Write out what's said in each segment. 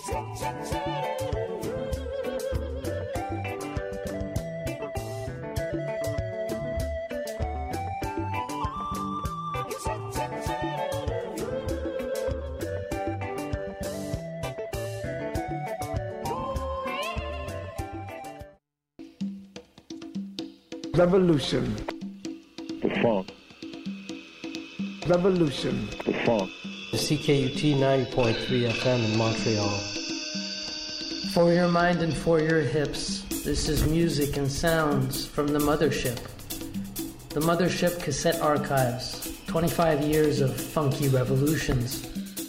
Revolution. The funk. Revolution. The funk. The CKUT 90.3 FM in Montreal. For your mind and for your hips, this is music and sounds from the Mothership. The Mothership Cassette Archives. 25 years of funky revolutions.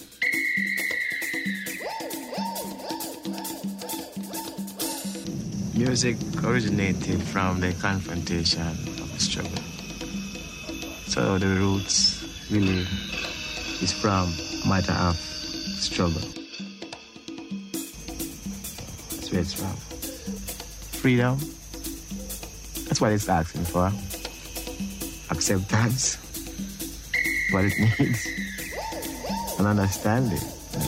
Music originated from the confrontation of the struggle. So the roots really is from a matter of struggle. That's where it's from. Freedom, that's what it's asking for. Acceptance, what it needs. And understanding.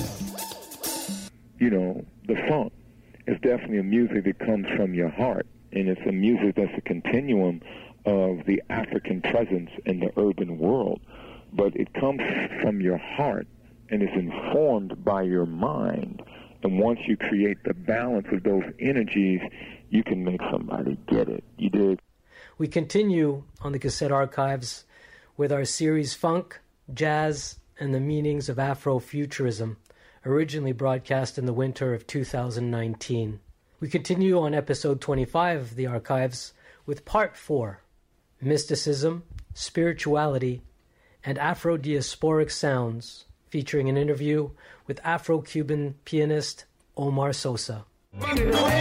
You know, the funk is definitely a music that comes from your heart, and it's a music that's a continuum of the African presence in the urban world, but it comes from your heart and is informed by your mind. And once you create the balance of those energies, you can make somebody get it. You dig? We continue on the Cassette Archives with our series Funk, Jazz, and the Meanings of Afrofuturism, originally broadcast in the winter of 2019. We continue on episode 25 of the archives with part 4, Mysticism, Spirituality, and Afro-Diasporic Sounds, featuring an interview with Afro-Cuban pianist Omar Sosa. To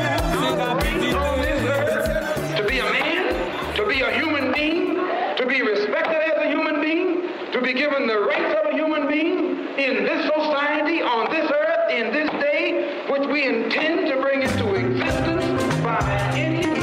be a man, to be a human being, to be respected as a human being, to be given the rights of a human being in this society, on this earth, in this day, which we intend to bring into existence by any means.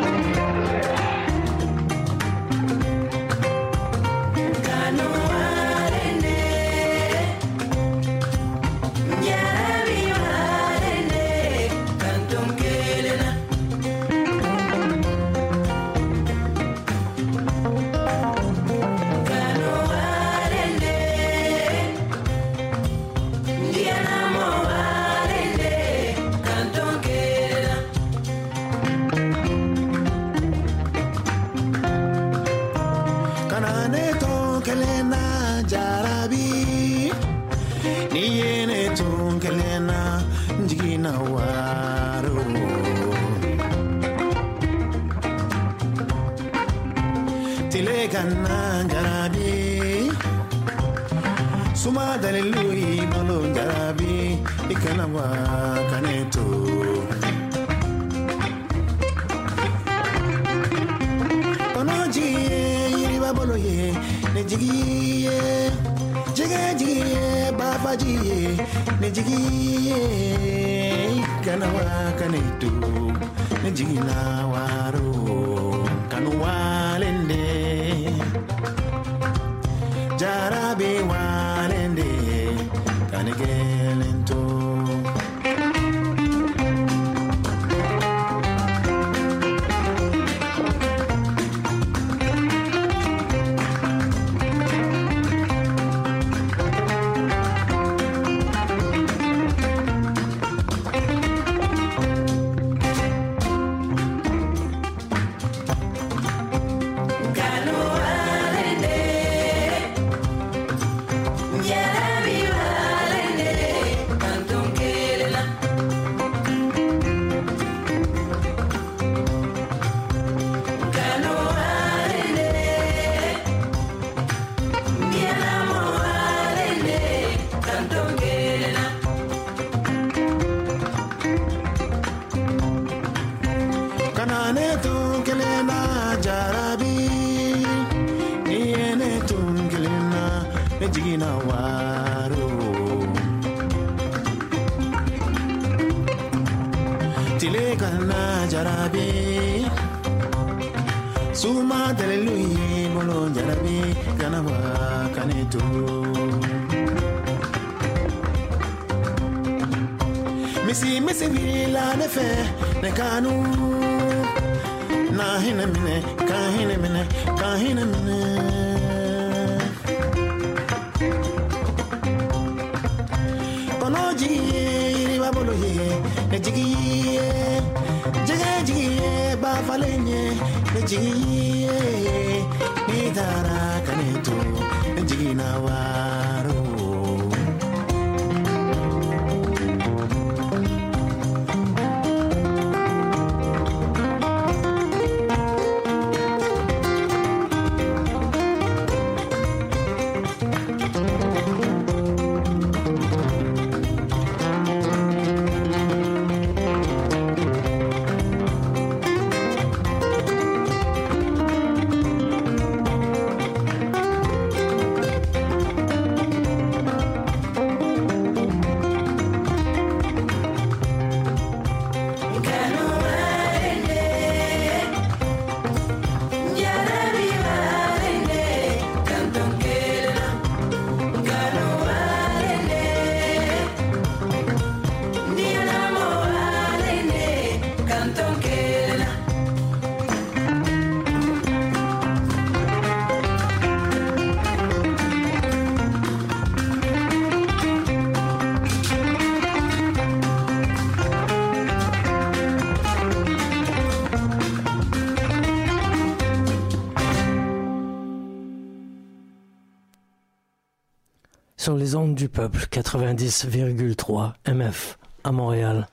Suma dalilui bolo jarabi ikanawa kaneto Konoji yiriba bolo ye nejigiye jigajiye babajiye nejigiye ikanawa kaneto nejigina waro kanuwalende Jarabi walende kanigelento Suma dalilui bolo jarabi kanawa kaneto Missy vila ne fe ne kanu na hine mine ka hine mine kono jigi ba bolo ye ne jigi ba falenye ne jigi ni dara kaneto ne jigi na waro. Sur les ondes du peuple, 90,3 MF à Montréal.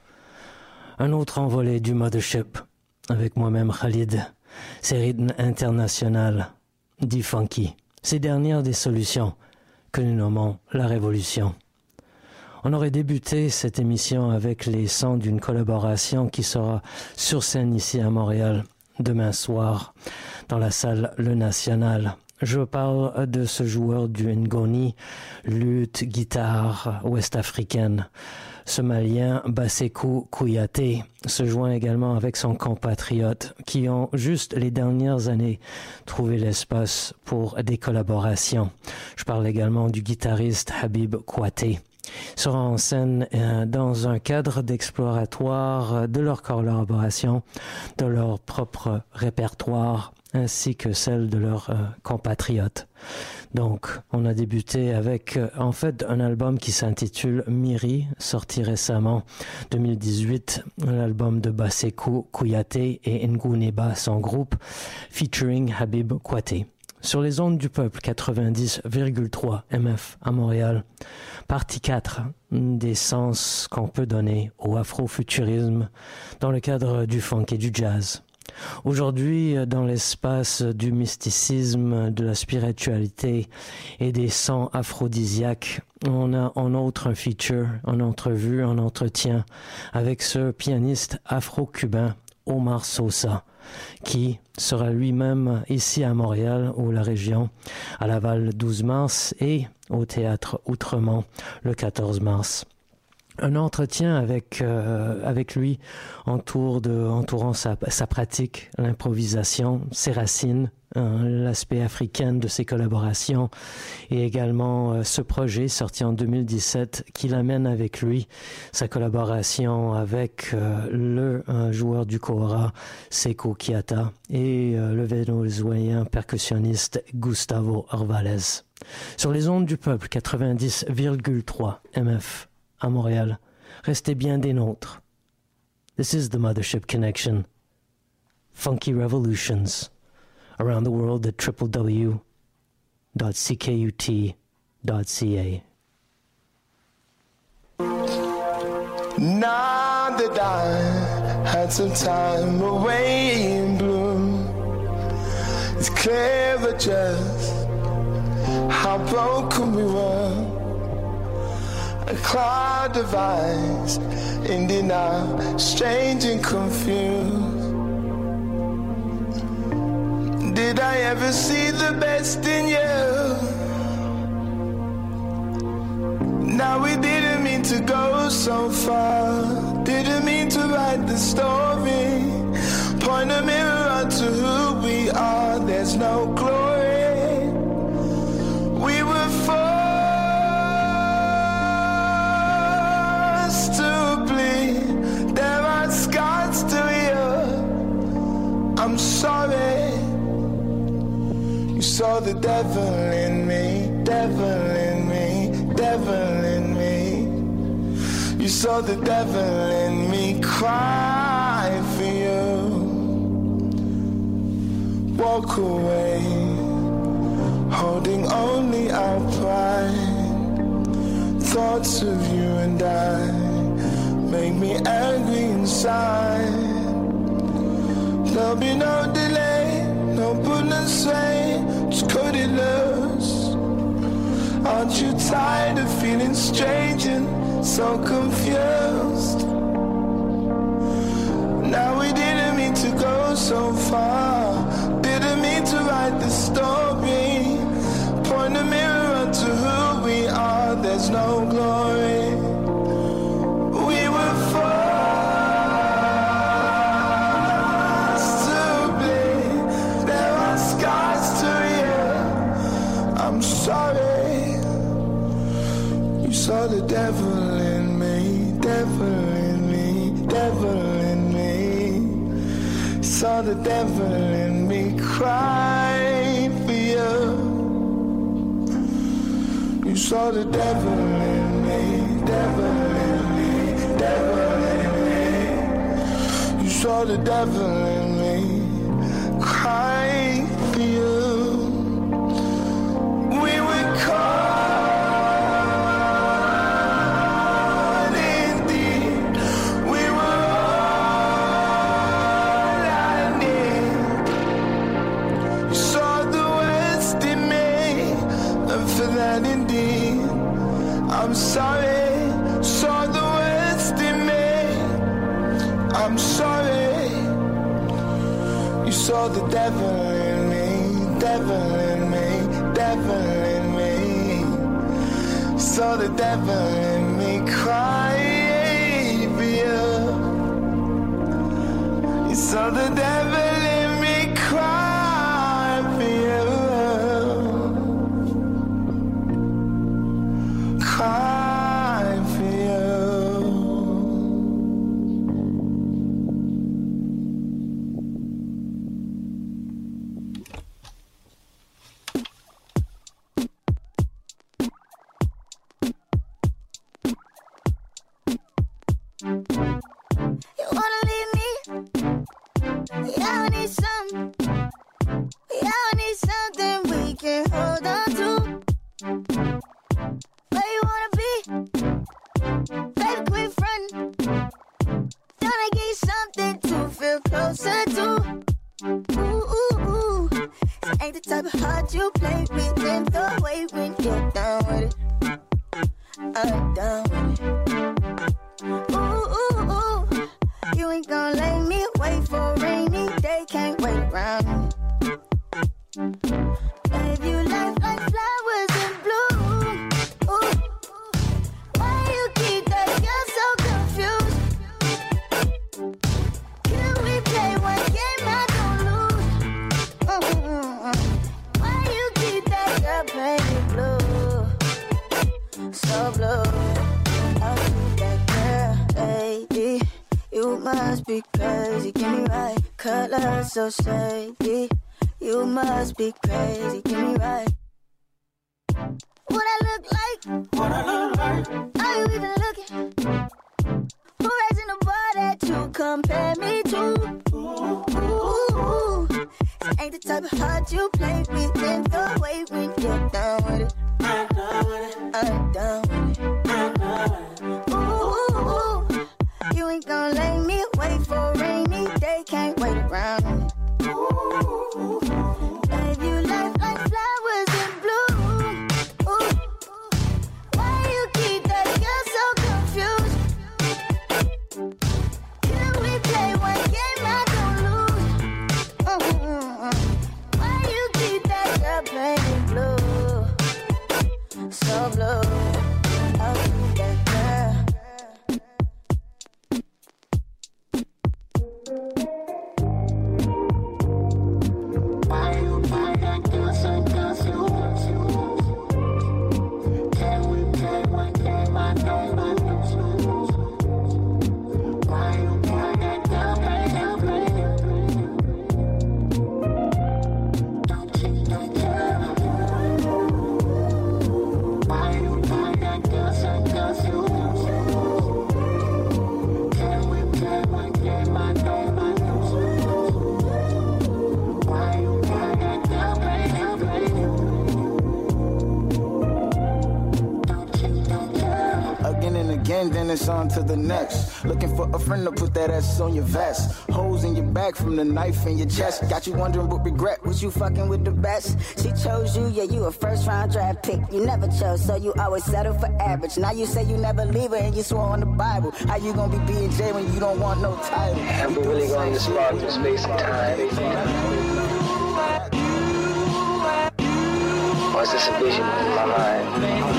Un autre envolé du Mothership, avec moi-même Khalid. Ces rythmes internationaux, dit funky. Ces dernières des solutions que nous nommons la révolution. On aurait débuté cette émission avec les sons d'une collaboration qui sera sur scène ici à Montréal demain soir dans la salle Le National. Je parle de ce joueur du Ngoni, lutte, guitare ouest-africaine. Ce Malien, Bassekou Kouyaté, se joint également avec son compatriote qui ont juste les dernières années trouvé l'espace pour des collaborations. Je parle également du guitariste Habib Kouyaté. Sera en scène dans un cadre d'exploratoire de leur collaboration, de leur propre répertoire, ainsi que celle de leurs compatriotes. Donc, on a débuté avec, en fait, un album qui s'intitule Miri, sorti récemment, 2018, l'album de Bassekou Kouyaté et Ngouneba, son groupe, featuring Habib Kouyaté. Sur les ondes du peuple, 90,3 MF à Montréal, partie 4 des sens qu'on peut donner au afrofuturisme dans le cadre du funk et du jazz. Aujourd'hui, dans l'espace du mysticisme, de la spiritualité et des sons aphrodisiaques, on a en outre un feature, en entrevue, en entretien avec ce pianiste afro-cubain Omar Sosa, qui sera lui-même ici à Montréal ou la région, à Laval le 12 mars et au Théâtre Outremont le 14 mars. Un entretien avec lui entourant sa pratique, l'improvisation, ses racines, l'aspect africain de ses collaborations et également ce projet sorti en 2017 qui l'amène avec lui, sa collaboration avec le joueur du kora Sekou Kiata et le vénézuélien percussionniste Gustavo Arvalez. Sur les ondes du peuple, 90,3 MF à Montréal. Restez bien des nôtres. This is the Mothership Connection. Funky revolutions around the world at www.ckut.ca. Now that I had some time away in bloom, it's clear that just how broken we were. A cloud of eyes, ending up strange and confused. Did I ever see the best in you? Now we didn't mean to go so far, didn't mean to write the story. Point a mirror onto who we are, there's no glory. We were forced to bleed. There are scars to you. I'm sorry. You saw the devil in me, devil in me, devil in me. You saw the devil in me cry for you. Walk away, holding only our pride. Thoughts of you and I make me angry inside. There'll be no delay, no pulling away, just cut it loose. Aren't you tired of feeling strange and so confused? Now we didn't mean to go so far, didn't mean to write the story. Point a mirror to who we are, there's no glory. We were forced to bleed. There are scars to you. I'm sorry. You saw the devil in me, devil in me, devil in me. Saw the devil in me cry for you. You saw the devil in me, devil in me, devil in me. You saw the devil in me cry for you. We were caught in deep. We were all I need. You saw the worst in me, and for that indeed I'm sorry. Saw the worst in me, I'm sorry. You saw the devil in me, devil in me, devil in me. Saw the devil in me cry for you. You saw the devil in me cry for you. Cry for you. You wanna leave me? Yeah, I need some. Yeah, I need something we can hold on to. Where you wanna be? Baby, quit frontin'. Gonna give you something to feel closer to. Ooh, ooh, ooh. This ain't the type of heart you play with. And the way when you're down with it, I'm down with it. Ooh, ooh, ooh. You ain't gonna let me wait for a rainy day. Can't wait around. Gave you life like flowers in bloom. Ooh. Why you keep that? You're so confused. Can we play one game I don't lose? Why you keep that? You're playing blue. So blue. I'll keep that girl, baby. You must be crazy. Give me right. Color so shady. You must be crazy. Give me right. What I look like? What I look like? Are you even looking? Who raising the bar that you compare me to? Ooh, this ain't the type of heart you play with. And the way when you're down with it, I'm down with it. I'm down with it. Ooh, you ain't gonna let me wait for a rainy day. Can't wait around. Gave you life like flowers in bloom. Ooh. Why you keep that? You're so confused. Can we play one game I don't lose? Why you keep that? You're playing again and again, then it's on to the next. Looking for a friend to put that ass on your vest. Holes in your back from the knife in your chest. Got you wondering with regret, was you fucking with the best? She chose you, yeah, you a first round draft pick. You never chose, so you always settle for average. Now you say you never leave her and you swore on the Bible. How you gonna be B&J when you don't want no title? And we're really going to spark through space and time. Or is this a vision in my mind?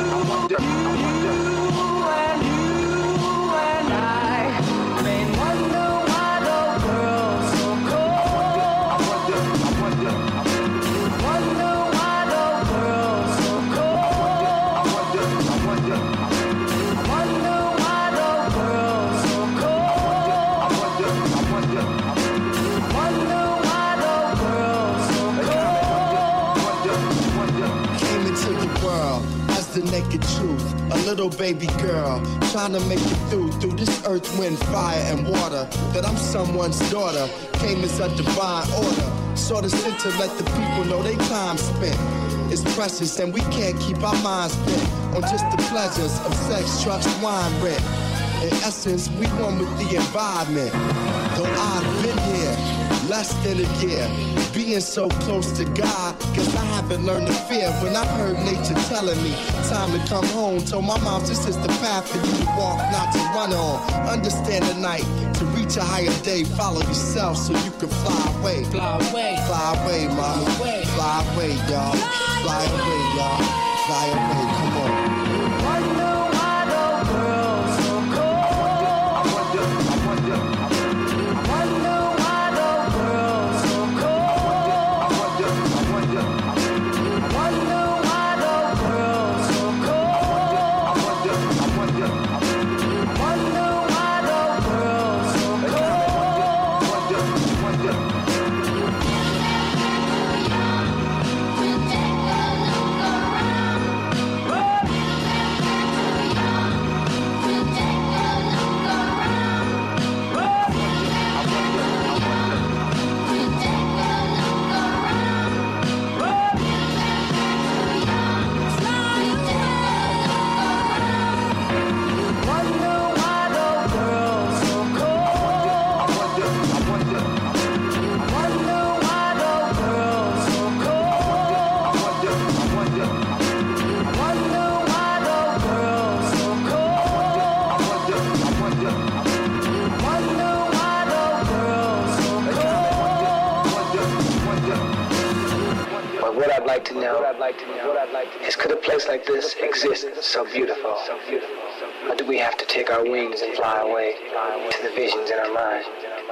The naked truth, a little baby girl trying to make it through this earth, wind, fire, and water. That I'm someone's daughter, came as a divine order. Sort of sent to let the people know they time spent is precious and we can't keep our minds bent on just the pleasures of sex, trucks, wine, rent. In essence, we one with the environment. Though I've been here less than a year, being so close to God, guess I haven't learned to fear. When I heard nature telling me time to come home, told my mom this is the path for you to walk, not to run on. Understand the night to reach a higher day. Follow yourself so you can fly away. Fly away, fly away, mama. Fly away, y'all. Fly away, y'all. Fly away, come on. Is could a place like this exist so beautiful? Or do we have to take our wings and fly away to the visions in our mind?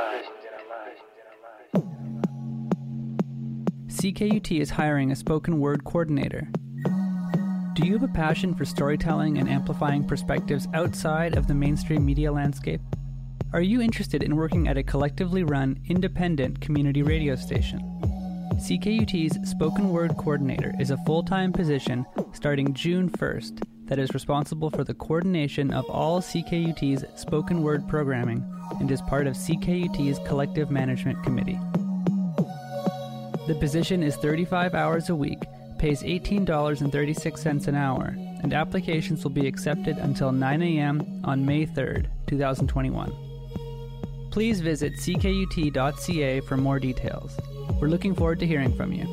CKUT is hiring a spoken word coordinator. Do you have a passion for storytelling and amplifying perspectives outside of the mainstream media landscape? Are you interested in working at a collectively run, independent community radio station? CKUT's Spoken Word Coordinator is a full-time position starting June 1st that is responsible for the coordination of all CKUT's spoken word programming and is part of CKUT's Collective Management Committee. The position is 35 hours a week, pays $18.36 an hour, and applications will be accepted until 9 a.m. on May 3rd, 2021. Please visit ckut.ca for more details. We're looking forward to hearing from you.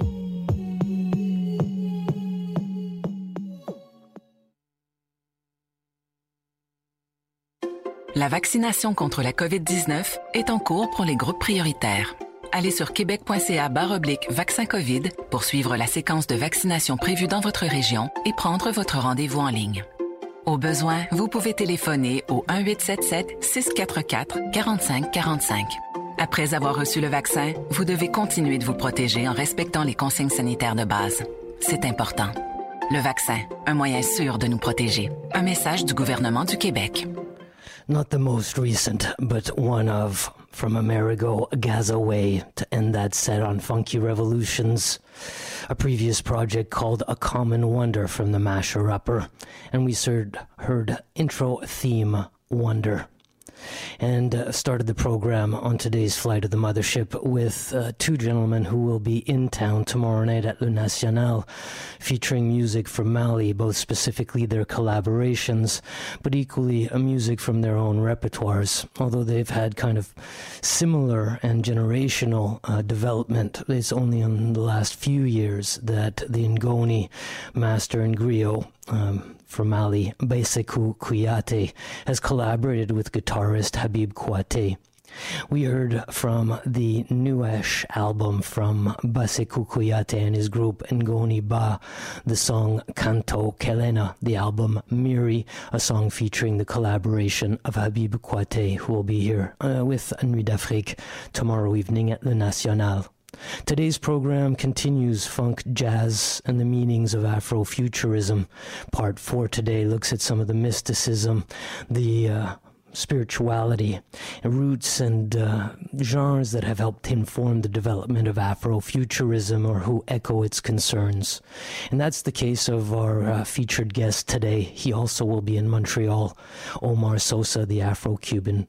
La vaccination contre la COVID-19 est en cours pour les groupes prioritaires. Allez sur québec.ca/vaccin COVID pour suivre la séquence de vaccination prévue dans votre région et prendre votre rendez-vous en ligne. Au besoin, vous pouvez téléphoner au 1-877-644-4545. Après avoir reçu le vaccin, vous devez continuer de vous protéger en respectant les consignes sanitaires de base. C'est important. Le vaccin, un moyen sûr de nous protéger. Un message du gouvernement du Québec. Not the most recent, but one of From Amerigo Gaza Way to end that set on Funky Revolutions. A previous project called A Common Wonder from the Masher Upper. And we heard intro theme Wonder. and started the program on today's flight of the mothership with two gentlemen who will be in town tomorrow night at Le National, featuring music from Mali, both specifically their collaborations, but equally music from their own repertoires. Although they've had kind of similar and generational development, it's only in the last few years that the Ngoni master and griot from Mali, Basekou Kouyaté, has collaborated with guitarist Habib Kouyaté. We heard from the Nuesh album from Basekou Kouyaté and his group Ngoni Ba, the song Kanto Kelena, the album Miri, a song featuring the collaboration of Habib Kouyaté, who will be here with Nuit d'Afrique tomorrow evening at Le National. Today's program continues funk, jazz, and the meanings of Afrofuturism. Part 4 today looks at some of the mysticism, the spirituality, roots, and genres that have helped inform the development of Afrofuturism or who echo its concerns. And that's the case of our featured guest today. He also will be in Montreal, Omar Sosa, the Afro-Cuban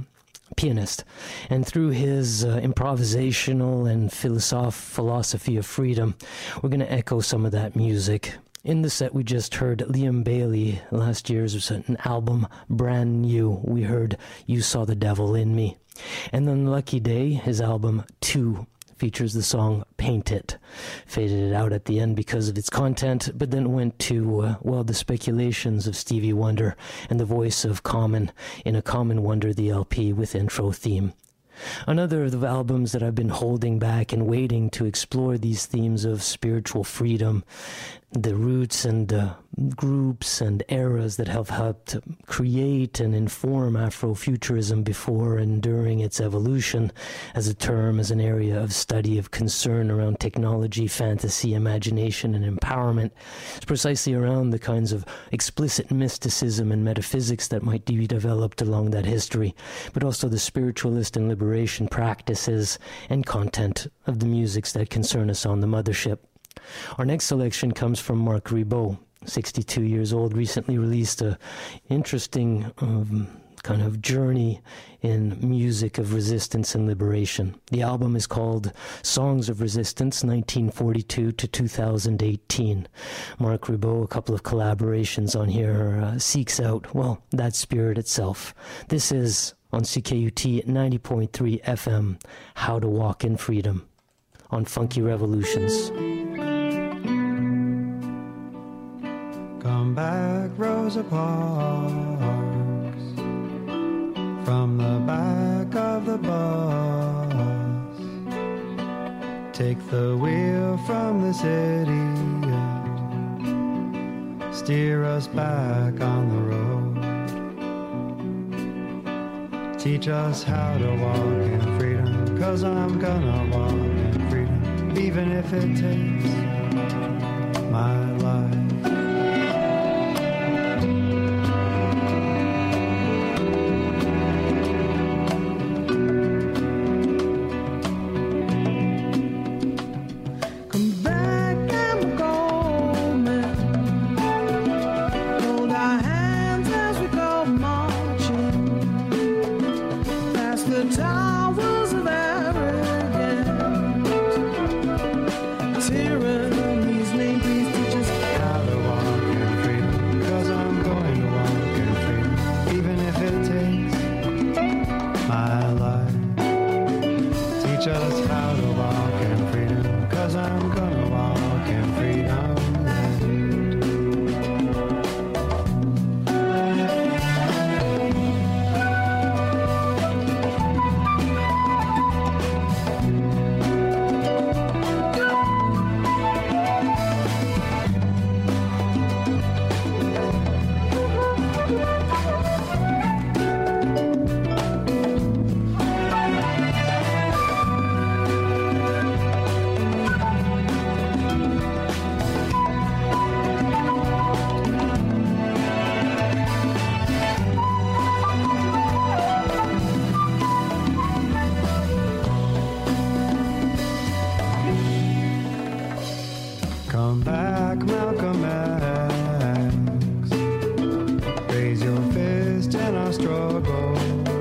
pianist. And through his improvisational and philosophy of freedom, we're going to echo some of that music. In the set we just heard Liam Bailey, last year's an album, Brand New. We heard You Saw the Devil in Me. And then Lucky Day, his album 2, features the song Paint It. Faded it out at the end because of its content, but then went to, the speculations of Stevie Wonder and the voice of Common in A Common Wonder, the LP with intro theme. Another of the albums that I've been holding back and waiting to explore these themes of spiritual freedom, the roots and groups and eras that have helped create and inform Afrofuturism before and during its evolution as a term, as an area of study of concern around technology, fantasy, imagination, and empowerment. It's precisely around the kinds of explicit mysticism and metaphysics that might be developed along that history, but also the spiritualist and liberation practices and content of the musics that concern us on the mothership. Our next selection comes from Marc Ribot, 62 years old, recently released a interesting kind of journey in music of resistance and liberation. The album is called Songs of Resistance, 1942 to 2018. Marc Ribot, a couple of collaborations on here, seeks out, that spirit itself. This is on CKUT 90.3 FM, How to Walk in Freedom, on Funky Revolutions. Come back, Rosa Parks, from the back of the bus. Take the wheel from the city, steer us back on the road. Teach us how to walk in freedom, 'cause I'm gonna walk in freedom, even if it takes my life. Tyranny's name, please teach us how to walk in freedom, 'cause I'm going to walk in freedom, even if it takes my life. Teach us how to walk in freedom, 'cause I'm gonna walk in freedom. Come back, Malcolm X. Raise your fist in our struggle.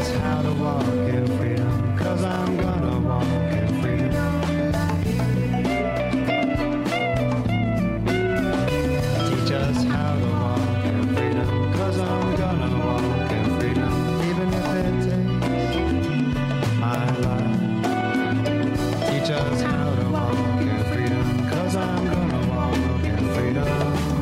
us how to walk in freedom, 'cause I'm gonna walk in freedom. Teach us how to walk in freedom, 'cause I'm gonna walk in freedom, even if it takes my life. Teach us how to walk in freedom, 'cause I'm gonna walk in freedom.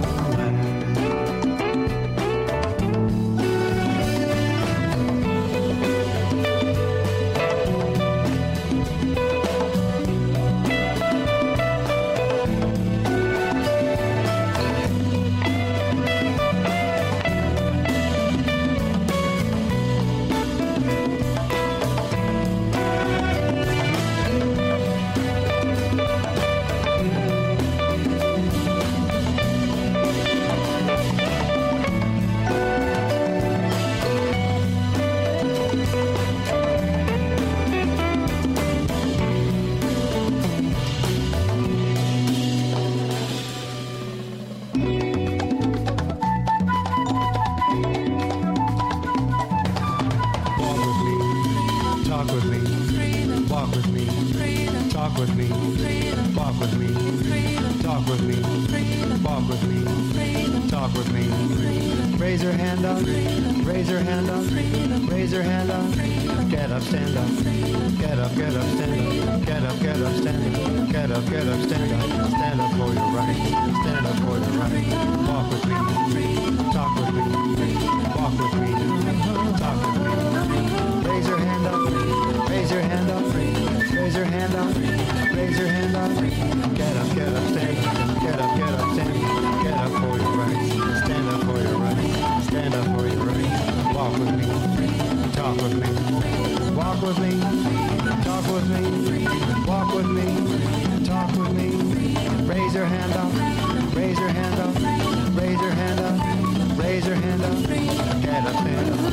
Raise your hand up, raise your hand up, raise your hand up. Get up, stand up, get up, get up, stand up, get up, get up, stand up, get up, get up, stand up, stand up for your right, stand up for your right. Walk with me, talk with me, walk with me, talk with me. Raise your hand up, raise your hand up, raise your hand up, raise your hand up. Get up, stand up, get up, stand up, get up for your right, stand up for your right, stand up for your right. Walk with me, talk with me, walk with me, talk with me, walk with me, talk with me. Raise your hand up, raise your hand up, raise your hand up, raise your hand up. Get up, stand up.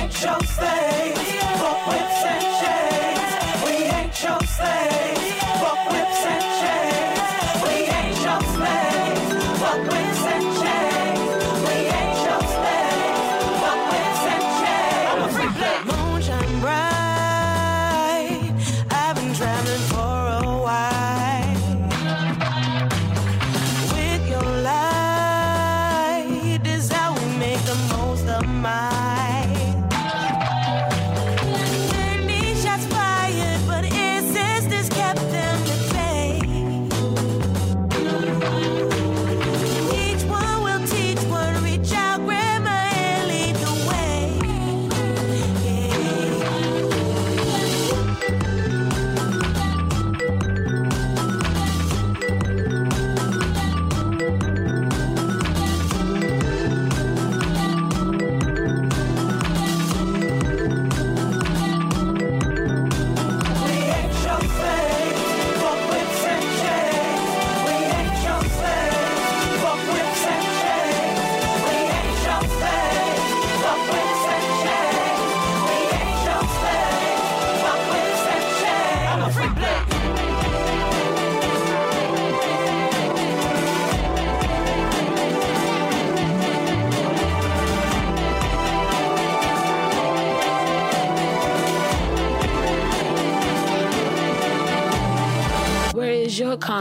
Slaves, but with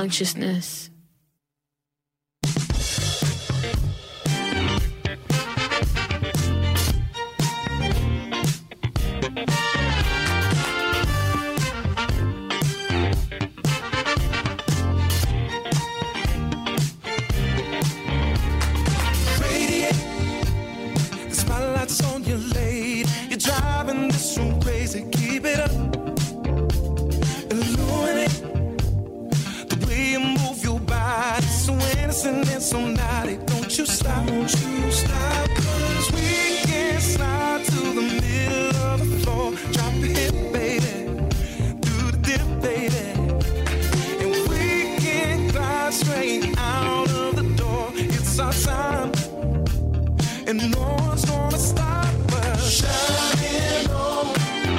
consciousness. Somebody, don't you stop, 'cause we can slide to the middle of the floor, drop it hit, baby, do the dip, baby, and we can glide straight out of the door. It's our time, and no one's gonna stop us. Shining on,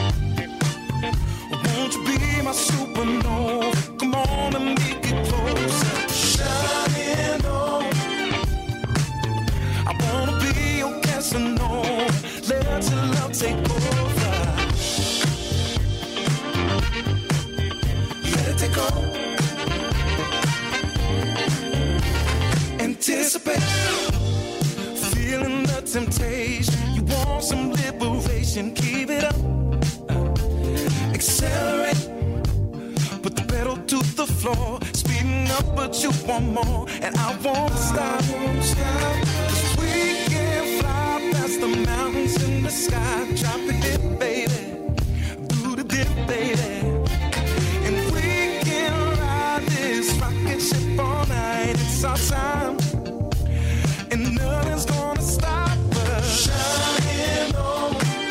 won't you be my supernova? Come on and make it closer. Shining on, I wanna be your Casanova. Let your love take over. Let it take over. Anticipate, feeling the temptation. You want some liberation, keep it up. Accelerate, put the pedal to the floor. Speeding up, but you want more, and I won't stop. 'Cause we can fly past the mountains in the sky. Drop it, hit, baby, do the dip, baby, and we can ride this rocket ship all night. It's our time, and nothing's gonna stop us. Shining on,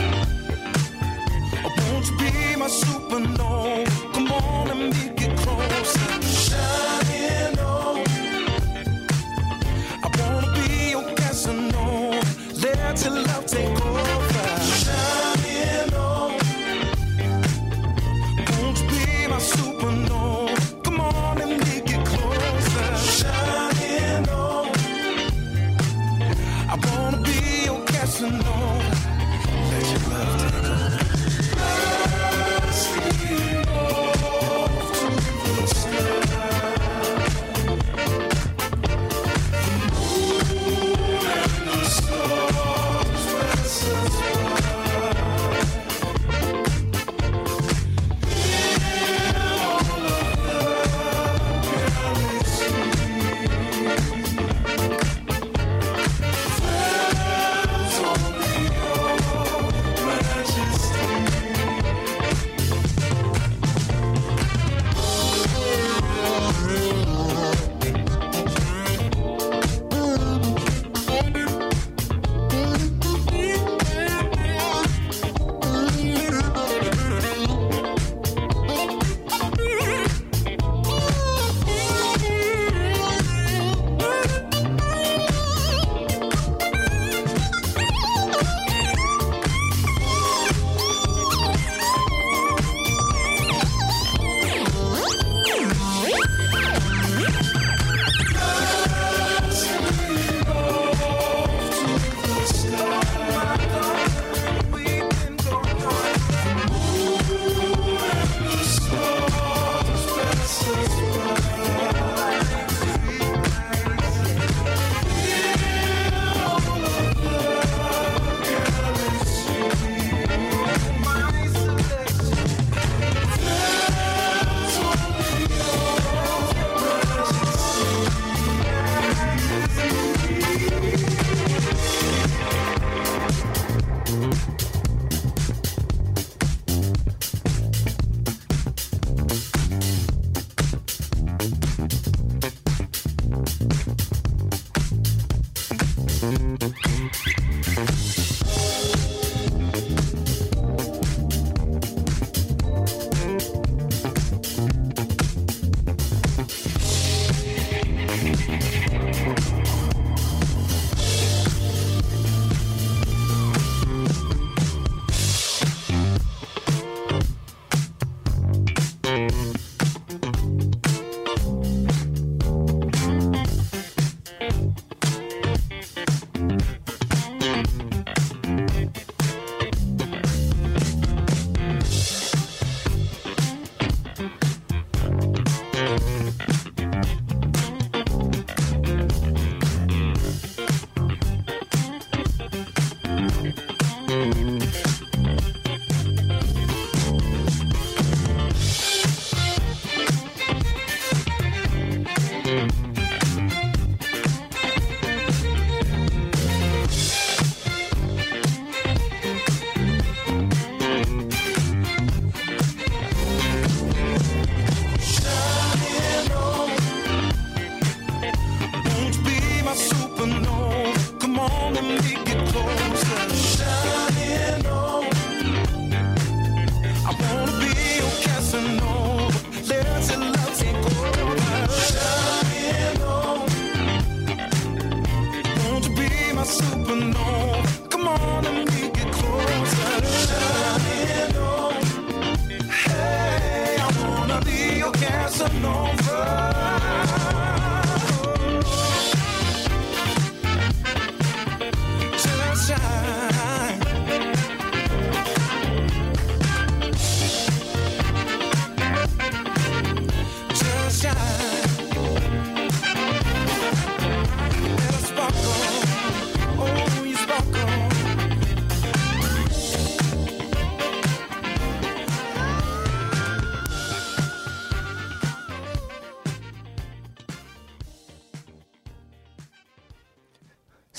won't you be my supernova? Come on and make it closer. Shining on, I wanna be your Casanova. Let your love take over. Shining on, won't you be my supernova? Come on and make it closer. Shining on, I wanna be your Casanova. Let your love take over.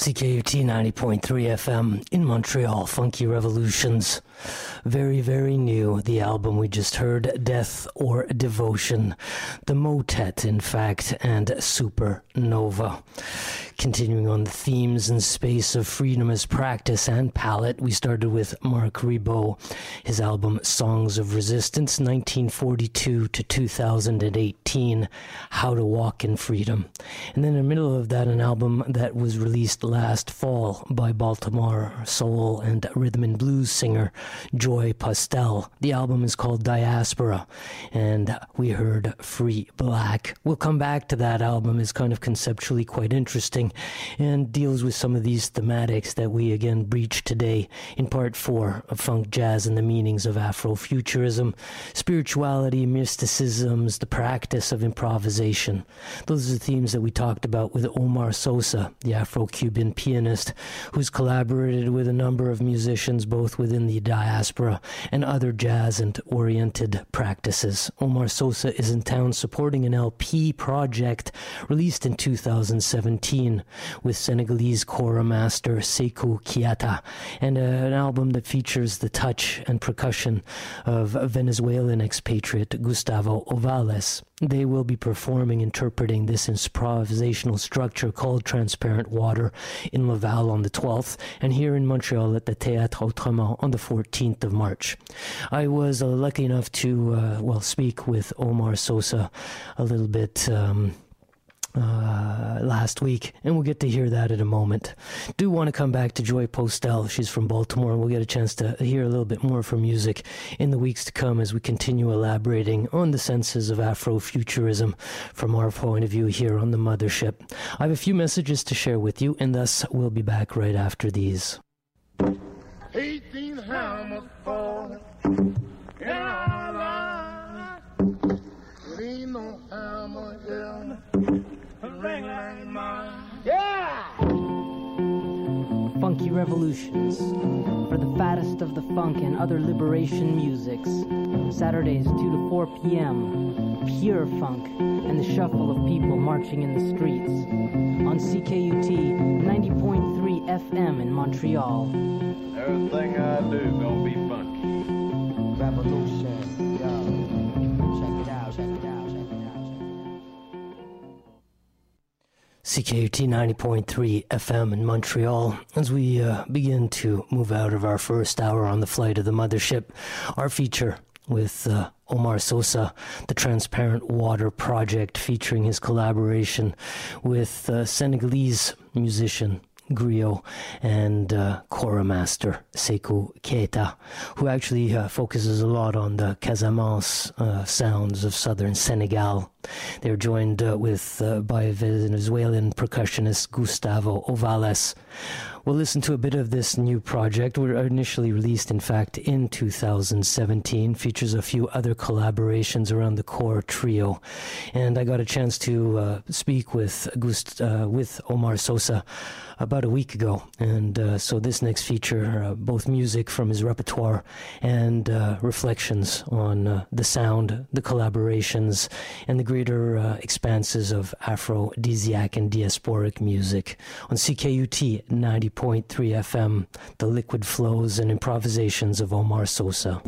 CKUT 90.3 FM in Montreal, Funky Revolutions. Very, very new, the album we just heard, Death or Devotion, the Motet, in fact, and Supernova. Continuing on the themes and space of freedom as practice and palette, we started with Marc Ribot, his album Songs of Resistance, 1942 to 2018, How to Walk in Freedom. And then in the middle of that, an album that was released last fall by Baltimore soul and rhythm and blues singer Joy Postel. The album is called Diaspora, and we heard Free Black. We'll come back to that album. It's kind of conceptually quite interesting and deals with some of these thematics that we again breached today in part 4 of Funk Jazz and the Meanings of Afrofuturism, spirituality, mysticisms, the practice of improvisation. Those are the themes that we talked about with Omar Sosa, the Afro-Cuban pianist who's collaborated with a number of musicians both within the diaspora and other jazz and oriented practices. Omar Sosa is in town supporting an LP project released in 2017 with Senegalese kora master Sekou Keita, and an album that features the touch and percussion of Venezuelan expatriate Gustavo Ovales. They will be performing, interpreting this improvisational structure called Transparent Water in Laval on the 12th, and here in Montreal at the Théâtre Autrement on the 14th of March. I was lucky enough to, speak with Omar Sosa a little bit last week, and we'll get to hear that in a moment. Do want to come back to Joy Postel. She's from Baltimore, and we'll get a chance to hear a little bit more of her music in the weeks to come as we continue elaborating on the senses of Afrofuturism from our point of view here on the Mothership. I have a few messages to share with you, and thus we'll be back right after these. 18 hammers falling in our lives. It ain't no hammer in a ring like mine. Yeah! Funky Revolutions, for the fattest of the funk and other liberation musics. Saturdays 2 to 4 p.m. Pure funk and the shuffle of people marching in the streets. On CKUT 90.3 FM in Montreal. Everything I do gonna be funky. Revolution, yo. Check it out, check it out, check it out. CKUT 90.3 FM in Montreal. As we begin to move out of our first hour on the flight of the Mothership, our feature with Omar Sosa, the Transparent Water Project, featuring his collaboration with Senegalese musician griot and kora master Sekou Keita, who actually focuses a lot on the Casamance sounds of southern Senegal. They're joined by Venezuelan percussionist Gustavo Ovales. We'll listen to a bit of this new project. We were initially released, in fact, in 2017. Features a few other collaborations around the core trio. And I got a chance to speak with Omar Sosa about a week ago. And so this next feature, both music from his repertoire and reflections on the sound, the collaborations, and the greater expanses of aphrodisiac and diasporic music. On CKUT 90.3 FM, the liquid flows and improvisations of Omar Sosa.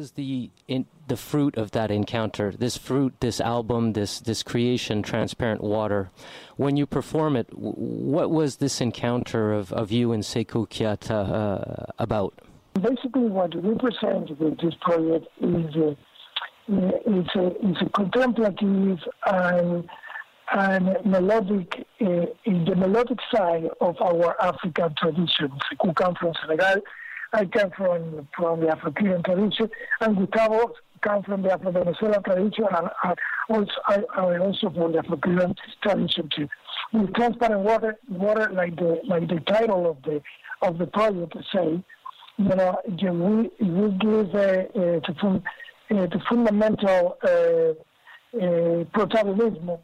was the fruit of that encounter? This fruit, this album, this creation, Transparent Water. When you perform it, what was this encounter of you and Sekou Keita about? Basically, what we present with this project is a contemplative and melodic, in the melodic side of our African tradition. Sekou comes from Senegal, I come from the Afro-Cuban tradition, and Gustavo comes from the Afro-Venezuelan tradition, and I also from the Afro-Cuban tradition too. With Transparent Water, like the title of the project say, we give the fundamental protagonism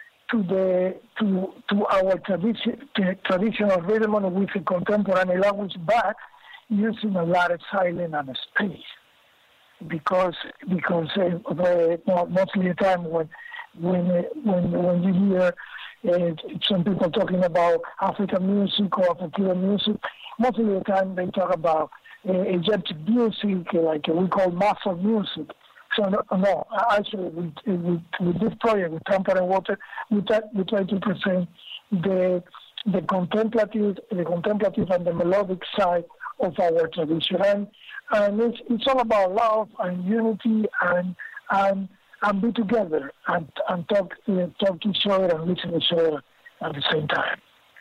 to our traditional rhythm with a contemporary language, but using a lot of silence and space, because mostly the time when you hear some people talking about African music or African music, most of the time they talk about Egyptian music, like we call muscle music. So no, actually with this project, with Transparent Water, we try to present the contemplative and the melodic side of our tradition, and it's all about love and unity and be together and talk to each other and listen to each other at the same time.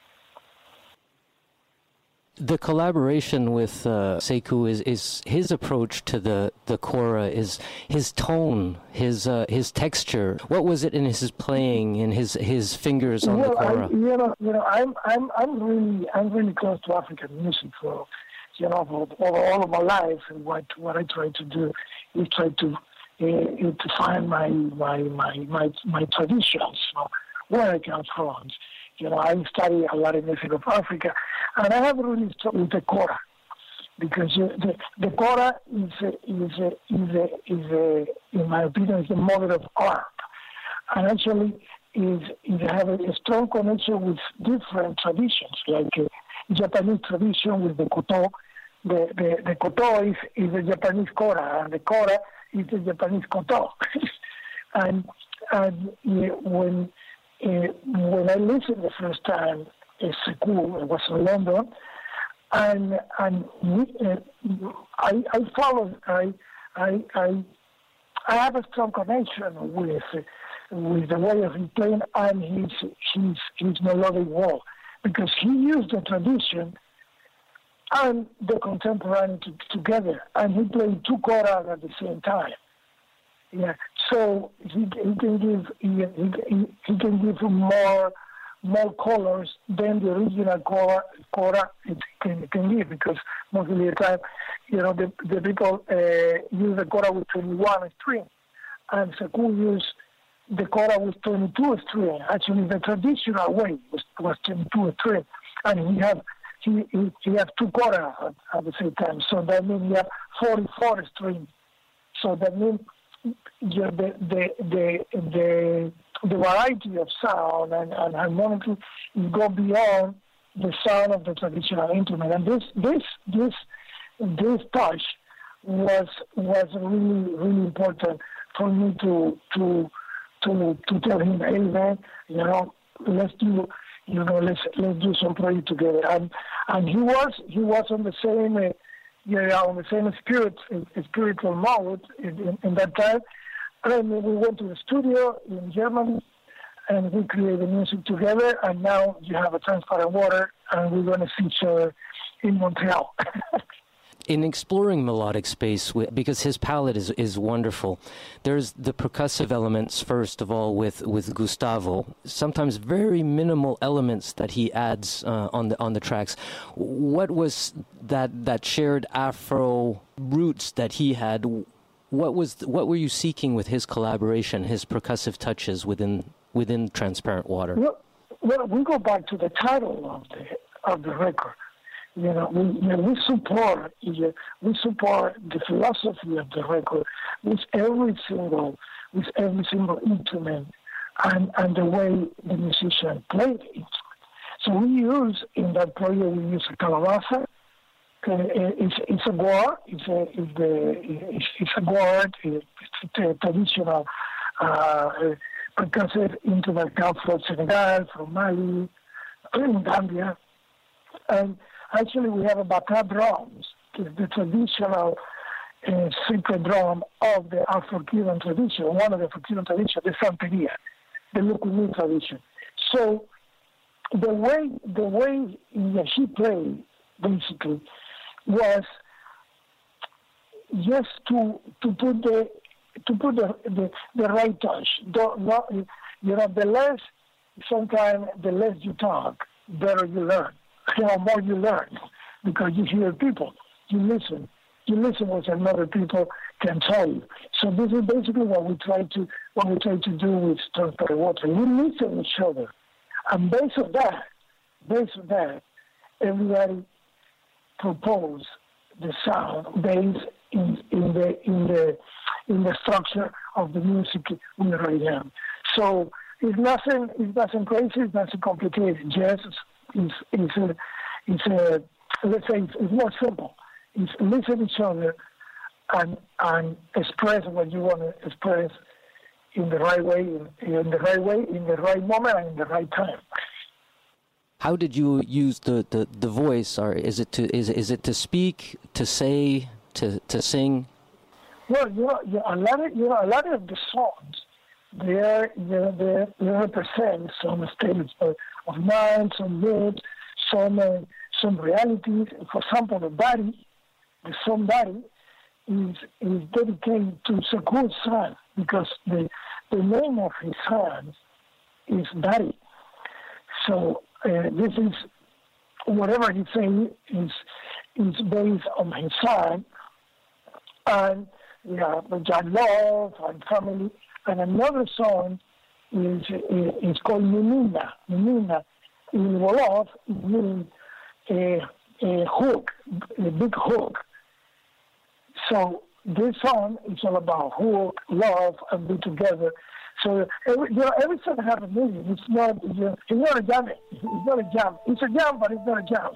The collaboration with Sekou is his approach to the kora, is his tone, his texture. What was it in his playing, in his fingers on the kora? I'm really close to African music for all of my life, and what I try to do is try to find my traditions, where I come from. I study a lot of music of Africa, and I have really started with the kora, because the kora is in my opinion, is the mother of art, and actually is have a strong connection with different traditions, like Japanese tradition with the koto. The koto is the Japanese kora, and the kora is the Japanese koto. and when I listened the first time, Sekou, I was in London, and I followed. I have a strong connection with the way of his playing and his melodic world, because he used the tradition and the contemporary together, and he played two choras at the same time. Yeah, so he can give more colors than the original kora it can give, because most of the time, the people use the kora with 21 strings, and Sekou used the kora with 22 strings. Actually, the traditional way was 22 strings, and he have two kora at the same time. So that means he have 44 strings. So that means the variety of sound and harmonically go beyond the sound of the traditional instrument. And this touch was really, really important for me to tell him, hey man, let's do some project together. And he was on the same on the same spiritual mode in that time. And we went to the studio in Germany, and we created music together. And now you have a Transparent Water, and we're going to feature in Montreal. In exploring melodic space, because his palette is wonderful, there's the percussive elements, first of all, with Gustavo, sometimes very minimal elements that he adds on the tracks. What was that shared Afro roots that he had? What were you seeking with his collaboration, his percussive touches within Transparent Water? Well, we go back to the title of the record. We support the philosophy of the record with every single instrument and the way the musician played the instrument. So we use in that project, we use a calabaza, It's a war. It's a war. It's a traditional percussive instrument comes from Senegal, from Mali, Gambia, and actually we have a bata drums, the traditional sacred drum of the Afro-Cuban tradition. One of the Afro-Cuban tradition, the Santeria, the Lucumí tradition. So the way that he played basically was just to put the right touch. The less sometimes the less you talk, better you learn. More you learn because you hear people, you listen what another people can tell you. So this is basically what we try to do with Transparent Water. We listen to each other, and based on that, everybody propose the sound based in the structure of the music we write down. So it's nothing crazy, it's nothing complicated. Jazz it's more simple. It's listen to each other and express what you want to express in the right way, in the right moment, and in the right time. How did you use the voice? Or is it to speak, to say, to sing? Well, a lot of the songs they represent some states of mind, some moods, some realities. For example, the somebody is dedicated to Sekou son because the name of his son is Dari. So this is whatever he says is based on his son, and John Love and family. And another song is called Menina. Menina in Wolof means a hook, a big hook. So this song is all about hook, love, and be together. So every song has a meaning. It's not a jam. It's not a jam. It's a jam, but it's not a jam.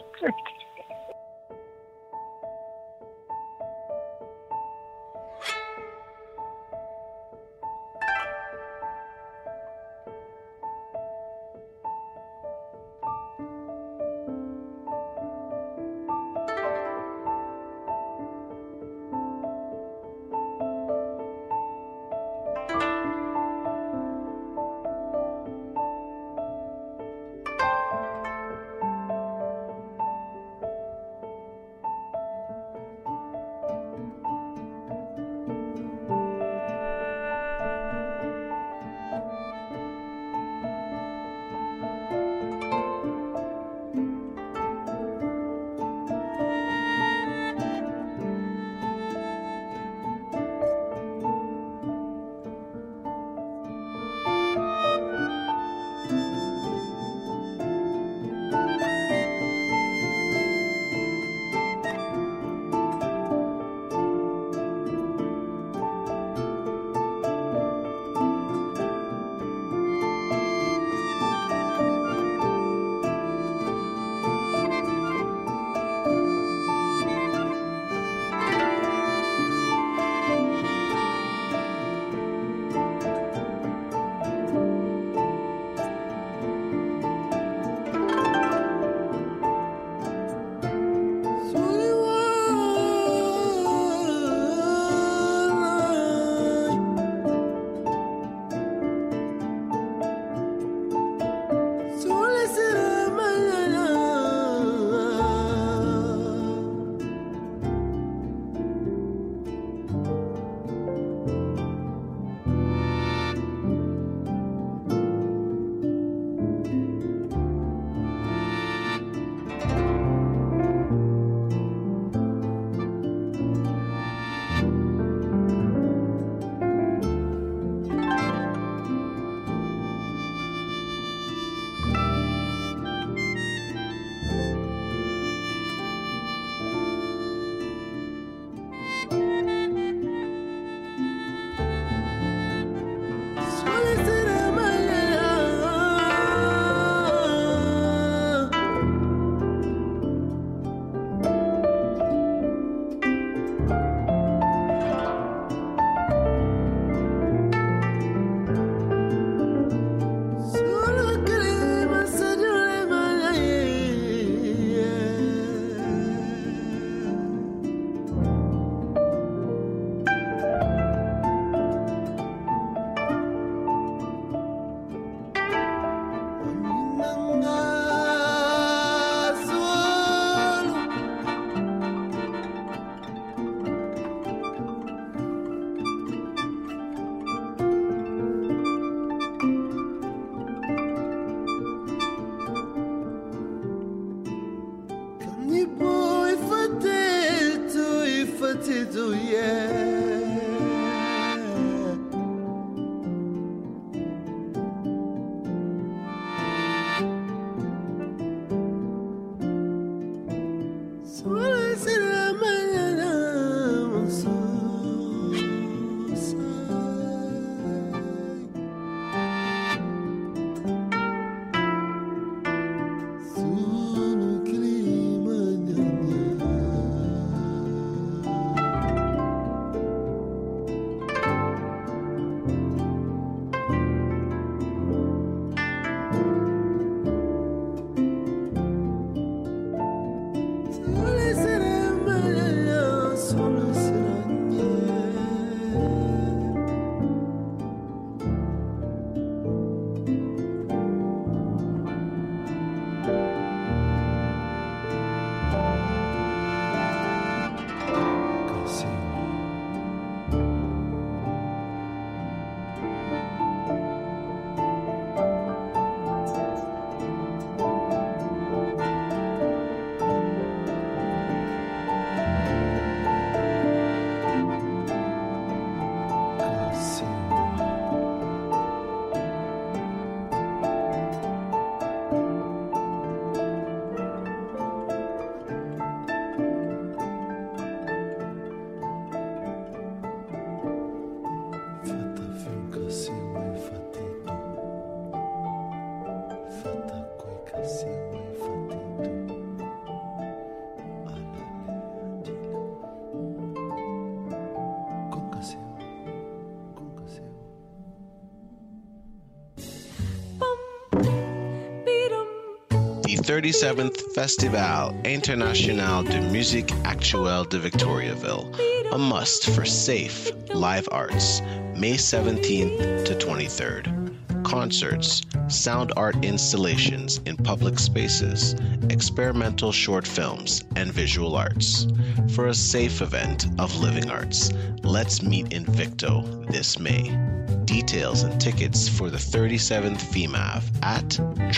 37th Festival International de Musique Actuelle de Victoriaville, a must for safe live arts, May 17th to 23rd. Concerts, sound art installations in public spaces, experimental short films, and visual arts. For a safe event of living arts, let's meet in Victo this May. Details and tickets for the 37th FEMAV at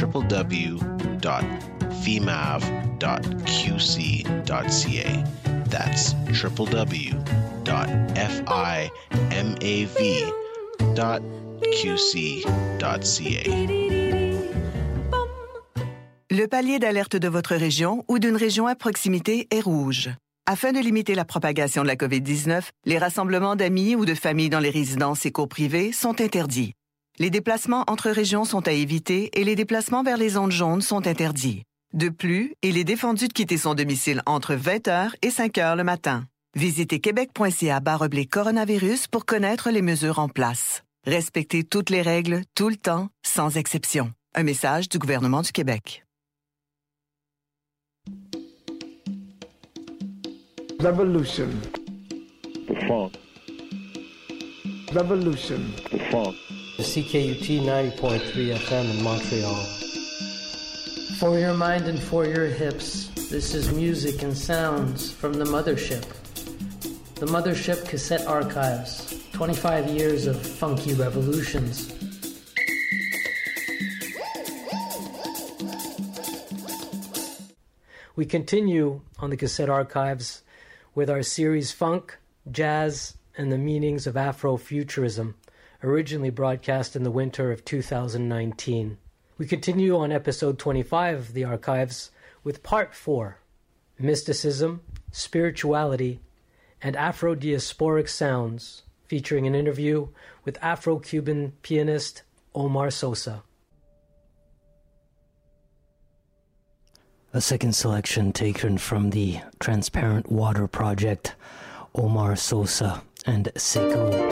www.femav.qc.ca. That's www.femav.qc.ca. Le palier d'alerte de votre région ou d'une région à proximité est rouge. Afin de limiter la propagation de la COVID-19, les rassemblements d'amis ou de familles dans les résidences et cours privées sont interdits. Les déplacements entre régions sont à éviter et les déplacements vers les zones jaunes sont interdits. De plus, il est défendu de quitter son domicile entre 20h et 5h le matin. Visitez québec.ca/coronavirus pour connaître les mesures en place. Respectez toutes les règles, tout le temps, sans exception. Un message du gouvernement du Québec. Revolution. The funk. Revolution. The funk. The CKUT 90.3 FM in Montreal. For your mind and for your hips, this is music and sounds from the Mothership. The Mothership Cassette Archives. 25 years of funky revolutions. We continue on the Cassette Archives with our series Funk, Jazz, and the Meanings of Afrofuturism, originally broadcast in the winter of 2019. We continue on episode 25 of the archives with part 4, Mysticism, Spirituality, and Afro-Diasporic Sounds, featuring an interview with Afro-Cuban pianist Omar Sosa. A second selection taken from the Transparent Water Project, Omar Sosa and Sekou